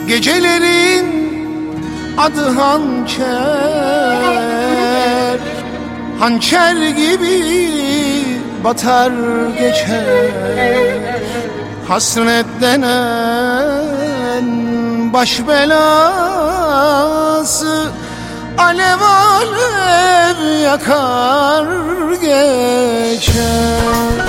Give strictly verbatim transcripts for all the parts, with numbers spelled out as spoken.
Gecelerin adı hançer, hançer gibi batar geçer. Hasret denen baş belası alev alev yakar geçer.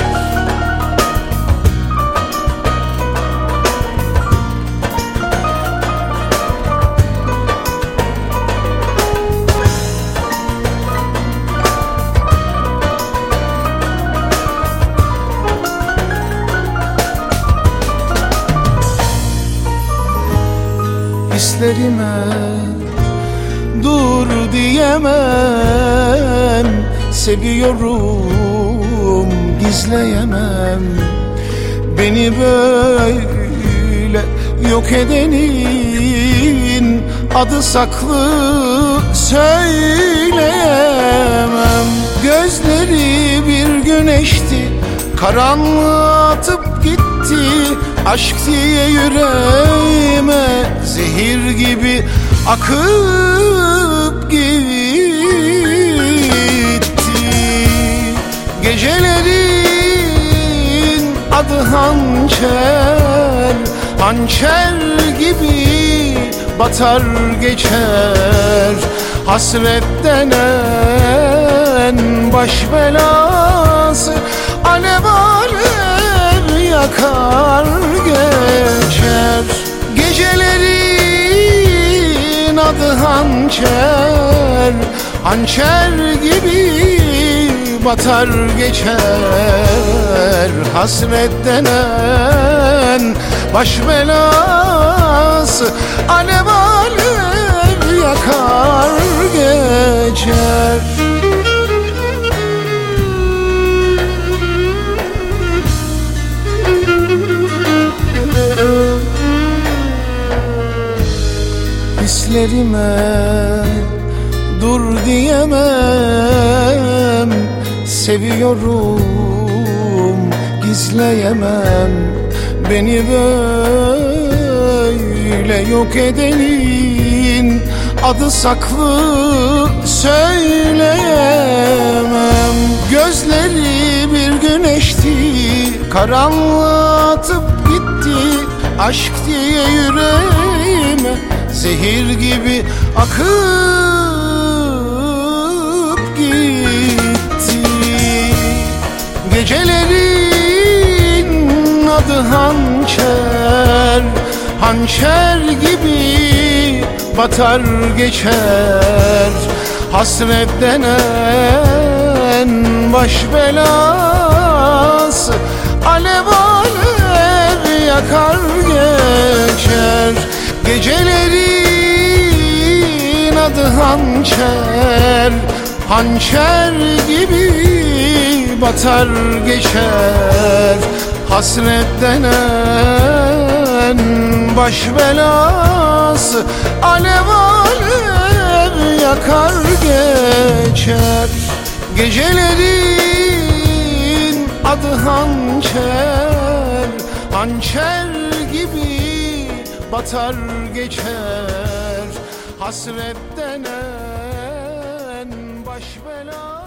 Hislerime dur diyemem, seviyorum gizleyemem. Beni böyle yok edenin adı saklı söyleyemem. Gözleri bir güneşti, karanlığa atıp gitti. Aşk diye yüreğime zehir gibi akıp gitti. Gecelerin adı hançer, hançer gibi batar geçer. Hasret denen baş belası alev alev yakar geçer. Gecelerin adı hançer, hançer gibi batar geçer. Hasret denen baş belası alev alev yakar geçer. Hislerime dur diyemem, seviyorum gizleyemem. Beni böyle yok edenin adı saklı söyleyemem. Gözleri bir güneşti, karanlığa atıp gitti. Aşk diye yüreğime zehir gibi akıp gitti. Gecelerin adı hançer, hançer gibi batar geçer. Hasret denen baş belası alev alev yakar geçer. Gecelerin adı hançer, hançer gibi batar geçer. Hasret denen baş belası alev alev yakar geçer. Gecelerin adı hançer, hançer gibi batar geçer. Hasret denen baş belası